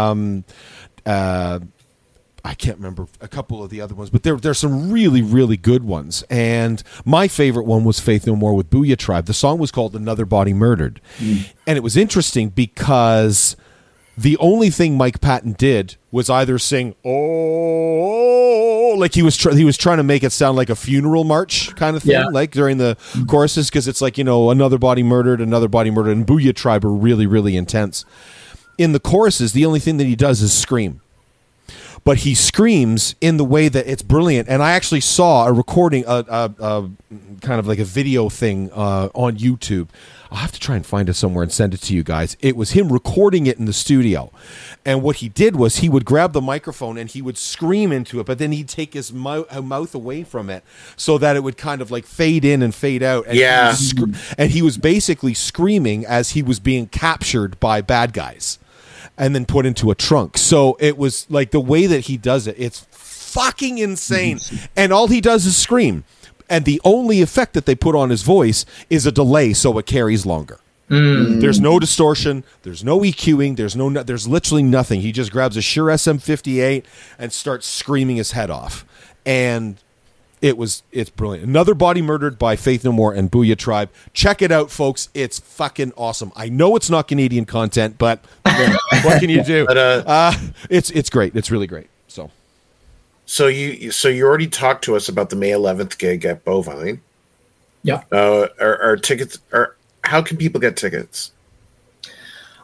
I can't remember a couple of the other ones, but there's some really, really good ones. And my favorite one was Faith No More with Booyah Tribe. The song was called Another Body Murdered. And it was interesting because the only thing Mike Patton did was either sing, oh, like he was trying to make it sound like a funeral march kind of thing, like during the choruses, because it's like, another body murdered, and Booyah Tribe are really, really intense. In the choruses, the only thing that he does is scream. But he screams in the way that it's brilliant. And I actually saw a recording, kind of like a video thing on YouTube. I'll have to try and find it somewhere and send it to you guys. It was him recording it in the studio. And what he did was he would grab the microphone and he would scream into it, but then he'd take his mouth away from it so that it would kind of like fade in and fade out. And and he was basically screaming as he was being captured by bad guys and then put into a trunk. So it was like the way that he does it, it's fucking insane. And all he does is scream. And the only effect that they put on his voice is a delay so it carries longer. There's no distortion, there's no EQing, there's literally nothing. He just grabs a Shure SM58 and starts screaming his head off. And it's brilliant. Another Body Murdered by Faith No More and Booyah Tribe. Check it out, folks. It's fucking awesome. I know it's not Canadian content, but what can you do? It's great. It's really great. So you already talked to us about the May 11th gig at Bovine. Yeah. Are tickets? How can people get tickets?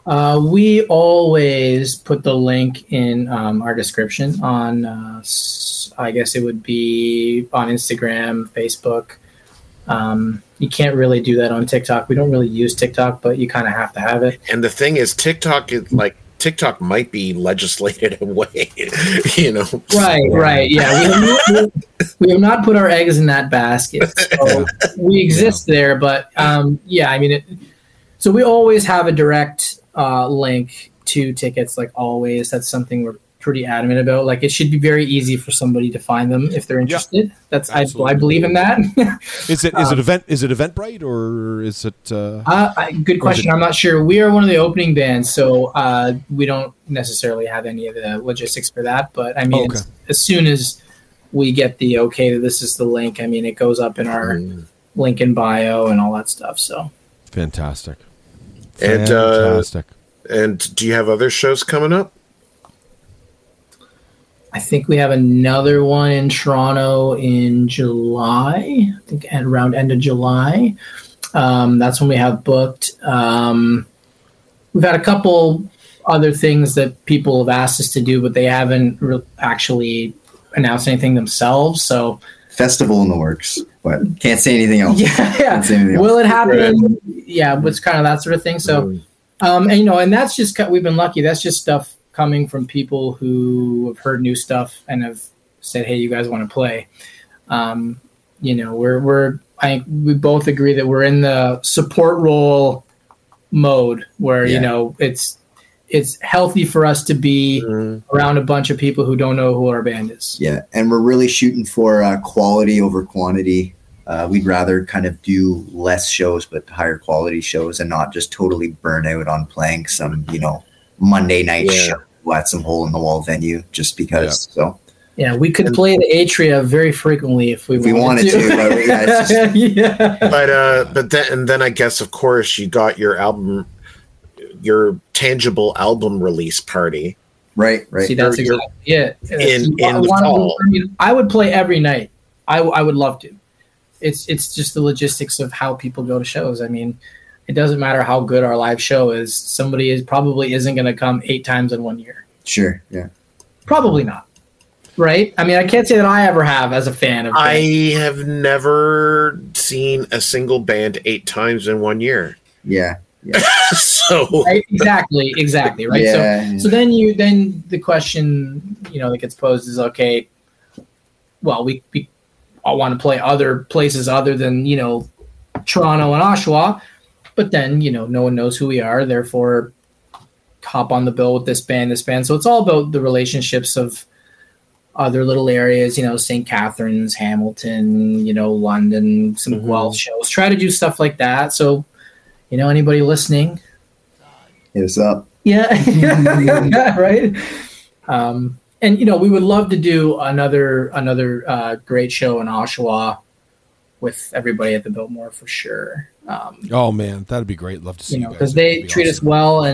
We always put the link in our description on, I guess it would be on Instagram, Facebook. You can't really do that on TikTok. We don't really use TikTok, but you kind of have to have it. And the thing is, TikTok might be legislated away, Right. Yeah, we have not put our eggs in that basket. So we exist there, but so we always have a direct link to tickets, like always. That's something we're pretty adamant about. Like, it should be very easy for somebody to find them if they're interested. That's I believe in that. Is it Eventbrite, or is it good question. I'm not sure. We are one of the opening bands, so we don't necessarily have any of the logistics for that, but I mean, as soon as we get the okay that this is the link, I mean, it goes up in our link in bio and all that stuff. So fantastic. And do you have other shows coming up? I think we have another one in Toronto in July. I think at around end of July. That's when we have booked. We've had a couple other things that people have asked us to do, but they haven't actually announced anything themselves. So festival in the works, but can't say anything else. Yeah. Will it happen? Yeah, it's kind of that sort of thing. So, and that's just, we've been lucky. That's just stuff coming from people who have heard new stuff and have said, "Hey, you guys want to play?" I think we both agree that we're in the support role mode where it's healthy for us to be around a bunch of people who don't know who our band is. Yeah, and we're really shooting for quality over quantity. We'd rather kind of do less shows but higher quality shows, and not just totally burn out on playing some Monday night show at some hole in the wall venue just because. So yeah, we could play the Atria very frequently if we wanted to. But then I guess, of course, you got your tangible album release party. Right. See, that's exactly it. In the fall. I would play every night. I would love to. It's just the logistics of how people go to shows. I mean, it doesn't matter how good our live show is. Somebody probably isn't going to come 8 times in 1 year. Sure. Yeah. Probably not. Right? I mean, I can't say that I ever have as a fan of. I have never seen a single band 8 times in 1 year. Yeah. So right? Exactly. Right. Yeah. So then the question that gets posed is, okay, well, we all want to play other places other than Toronto and Oshawa. But then, no one knows who we are, therefore hop on the bill with this band. So it's all about the relationships of other little areas, St. Catharines, Hamilton, London, some Guelph shows. Try to do stuff like that. So, anybody listening, hit us up. Yeah. Right. And, we would love to do another great show in Oshawa with everybody at the Biltmore for sure. Oh man, that'd be great. Love to see you guys. Because they treat us well,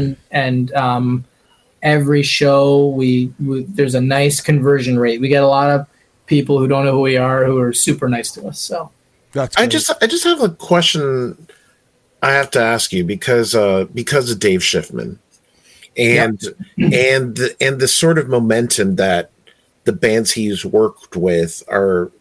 and every show there's a nice conversion rate. We get a lot of people who don't know who we are who are super nice to us. So that's great. I just have a question I have to ask you because of Dave Schiffman and the sort of momentum that the bands he's worked with are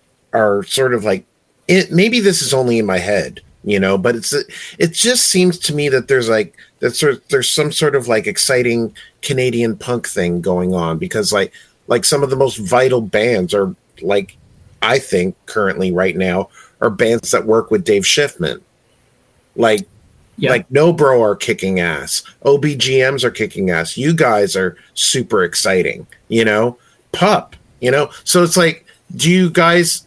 sort of like it. Maybe this is only in my head. But it just seems to me that there's some sort of like exciting Canadian punk thing going on, because like some of the most vital bands are, like, I think currently right now are bands that work with Dave Schiffman. Like No Bro are kicking ass. OBGMs are kicking ass. You guys are super exciting, Pup, So it's like, do you guys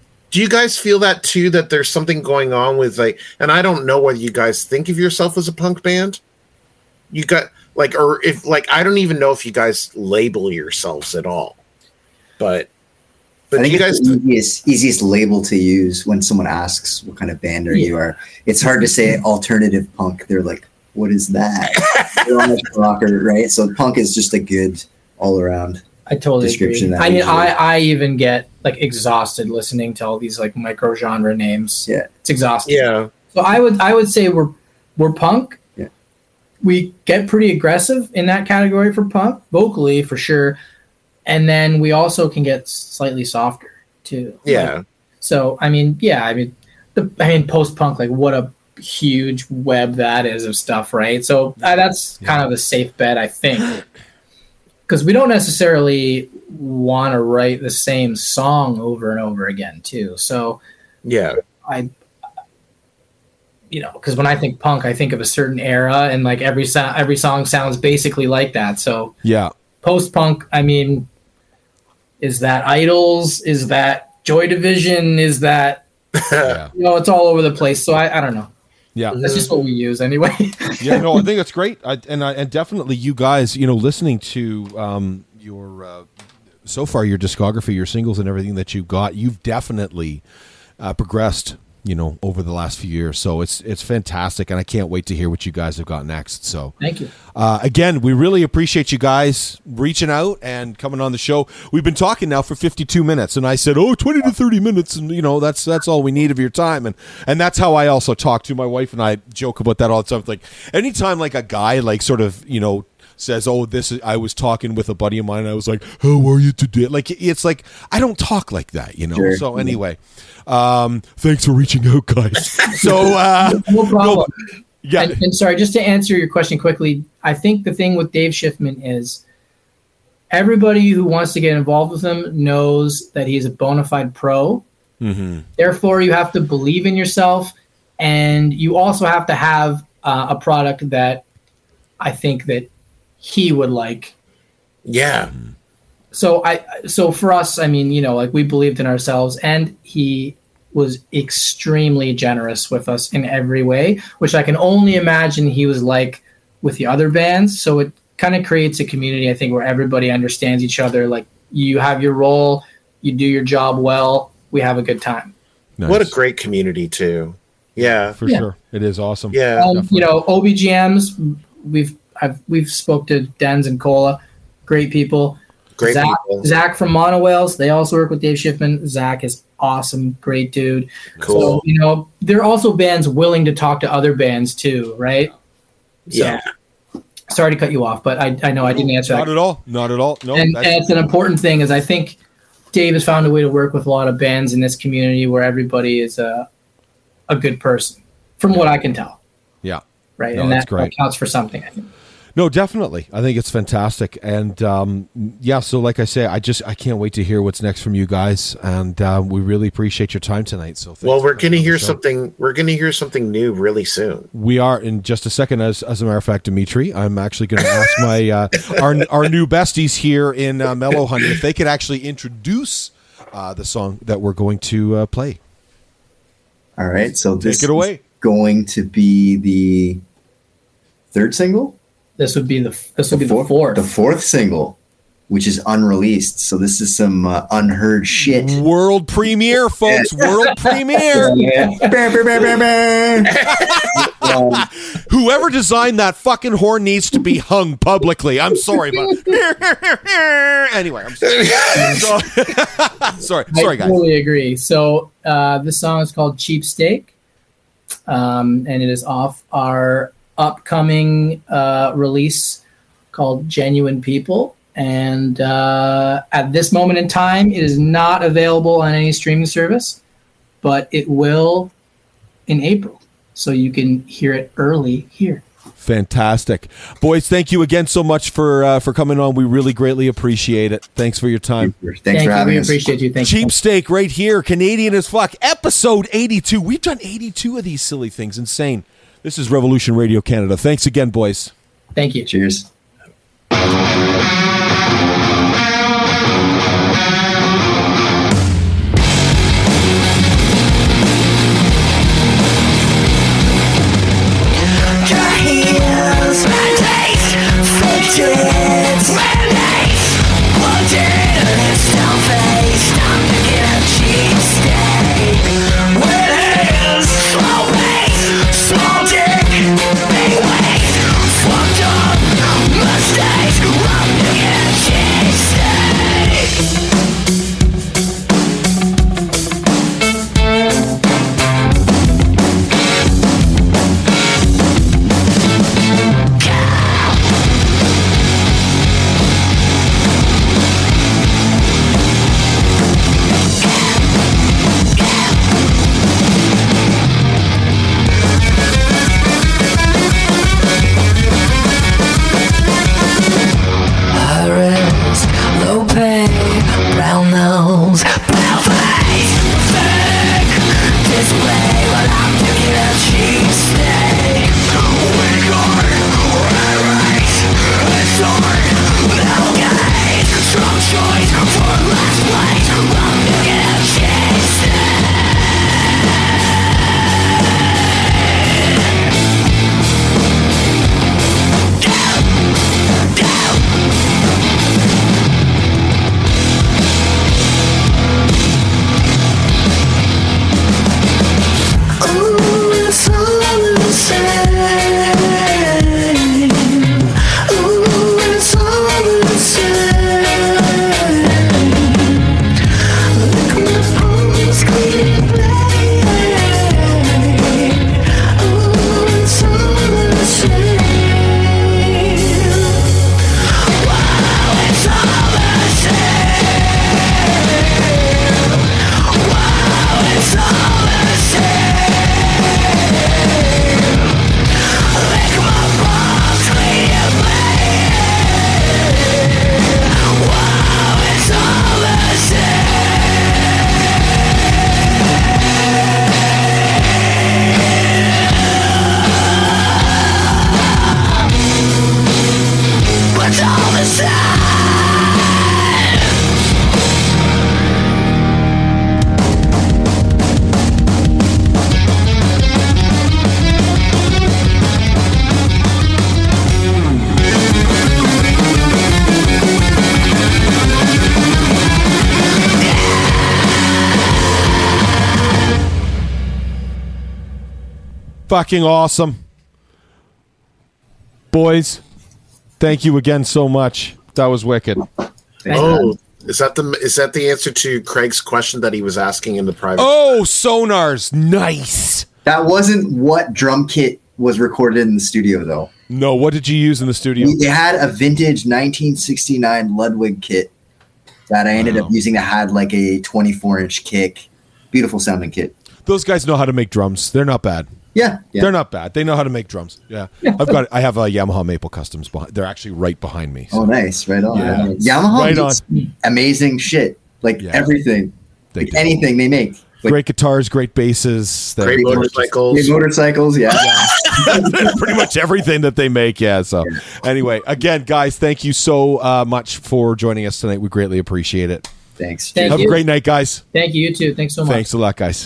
feel that too, that there's something going on with and I don't know whether you guys think of yourself as a punk band. You got or if I don't even know if you guys label yourselves at all. But I think you guys it's the easiest label to use when someone asks what kind of band you are. It's hard to say alternative punk. They're like, what is that? They're all like rocker, right? So punk is just a good all around. I totally description. Agree. I mean, I even get exhausted listening to all these micro genre names. Yeah, it's exhausting. Yeah. So I would say we're punk. Yeah. we get pretty aggressive in that category for punk, vocally for sure. And then we also can get slightly softer too. Yeah. Like, so, post-punk, like what a huge web that is of stuff, right? So that's kind of a safe bet, I think. Because we don't necessarily want to write the same song over and over again too. So yeah, because when I think punk, I think of a certain era, and like every song sounds basically like that. So yeah, post-punk, is that Idols? Is that Joy Division? Is that it's all over the place. So I don't know. Yeah, that's just what we use anyway. Yeah, no, I think it's great, and definitely you guys, listening to your so far your discography, your singles, and everything that you've got, you've definitely progressed, over the last few years. So it's fantastic, and I can't wait to hear what you guys have got next. So thank you. Again, we really appreciate you guys reaching out and coming on the show. We've been talking now for 52 minutes, and I said, 20 to 30 minutes, and that's all we need of your time, and that's how I also talk to my wife, and I joke about that all the time. Like anytime, like a guy, like sort of, says, I was talking with a buddy of mine, and I was like, how are you today? Like, it's like, I don't talk like that, Sure. So anyway, thanks for reaching out, guys. So, no problem. Yeah. And sorry, just to answer your question quickly, I think the thing with Dave Schiffman is everybody who wants to get involved with him knows that he's a bona fide pro. Mm-hmm. Therefore, you have to believe in yourself, and you also have to have a product that I think that he would like. Yeah. So for us, we believed in ourselves, and he was extremely generous with us in every way, which I can only imagine he was like with the other bands. So it kind of creates a community, I think, where everybody understands each other. Like, you have your role, you do your job well, we have a good time. Nice. What a great community too. Yeah. For sure. It is awesome. Yeah. OBGMs, we've spoke to Dens and Cola, great people. Great people. Zach from Mono Whales, they also work with Dave Schiffman. Zach is awesome, great dude. Cool. So, there are also bands willing to talk to other bands too, right? Yeah. So, sorry to cut you off, but I know I didn't answer Not that. Not at all. No, and it's an important thing, is I think Dave has found a way to work with a lot of bands in this community where everybody is a good person, from what I can tell. Yeah. Right. No, and that's that great. counts for something, I think. No, definitely. I think it's fantastic. And so like I say, I can't wait to hear what's next from you guys. And we really appreciate your time tonight. So thanks. Well, we're going to hear something. We're going to hear something new really soon. We are in just a second. As a matter of fact, Dimitri, I'm actually going to ask my our new besties here in Mellow Honey if they could actually introduce the song that we're going to play. All right. So this Take it away. is going to be the third single. This would be the fourth. The fourth single, which is unreleased. So this is some unheard shit. World premiere, folks. World premiere. Whoever designed that fucking horn needs to be hung publicly. I'm sorry, but anyway, I'm sorry. sorry, I guys. totally agree. So this song is called Cheap Steak, and it is off our upcoming release called Genuine People. And at this moment in time, it is not available on any streaming service, but it will in April. So you can hear it early here. Fantastic. Boys, thank you again so much for coming on. We really greatly appreciate it. Thanks for your time. Thanks for having We us. appreciate you. Thank you. Cheap Steak right here, Canadian as fuck, episode 82. We've done 82 of these silly things. Insane. This is Revolution Radio Canada. Thanks again, boys. Thank you. Cheers. Fucked up mistakes, Fucking awesome. Boys, thank you again so much. That was wicked. Oh, is that the answer to Craig's question that he was asking in the private? Oh, sonars. Nice. That wasn't what drum kit was recorded in the studio, though. No, what did you use in the studio? They had a vintage 1969 Ludwig kit that I ended up using that had like a 24-inch kick. Beautiful sounding kit. Those guys know how to make drums. They're not bad. Yeah. They're not bad. They know how to make drums. Yeah. I have a Yamaha Maple Customs behind. They're actually right behind me. So. Oh, nice. Right on. Yeah. Yamaha right makes amazing shit. Like everything. Like anything they make. Like, great guitars, great basses. Great motorcycles. Great motorcycles, yeah. Pretty much everything that they make, yeah. So anyway, again, guys, thank you so much for joining us tonight. We greatly appreciate it. Thanks. Have a great night, guys. Thank you, you too. Thanks so much. Thanks a lot, guys.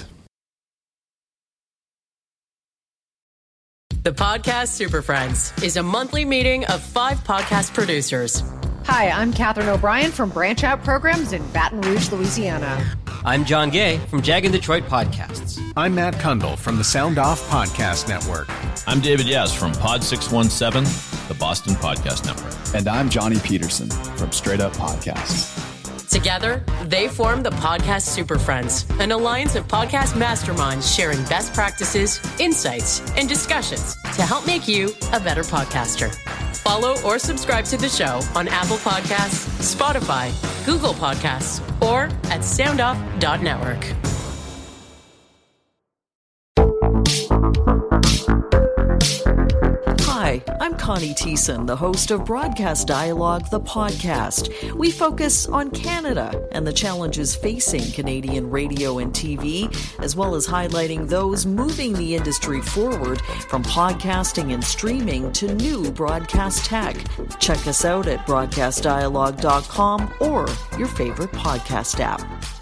The Podcast Super Friends is a monthly meeting of 5 podcast producers. Hi, I'm Catherine O'Brien from Branch Out Programs in Baton Rouge, Louisiana. I'm John Gay from Jag and Detroit Podcasts. I'm Matt Kundle from the Sound Off Podcast Network. I'm David Yaz from Pod 617, the Boston Podcast Network. And I'm Johnny Peterson from Straight Up Podcasts. Together, they form the Podcast Super Friends, an alliance of podcast masterminds sharing best practices, insights, and discussions to help make you a better podcaster. Follow or subscribe to the show on Apple Podcasts, Spotify, Google Podcasts, or at soundoff.network. Hi, I'm Connie Thiessen, the host of Broadcast Dialogue, the podcast. We focus on Canada and the challenges facing Canadian radio and TV, as well as highlighting those moving the industry forward from podcasting and streaming to new broadcast tech. Check us out at broadcastdialogue.com or your favorite podcast app.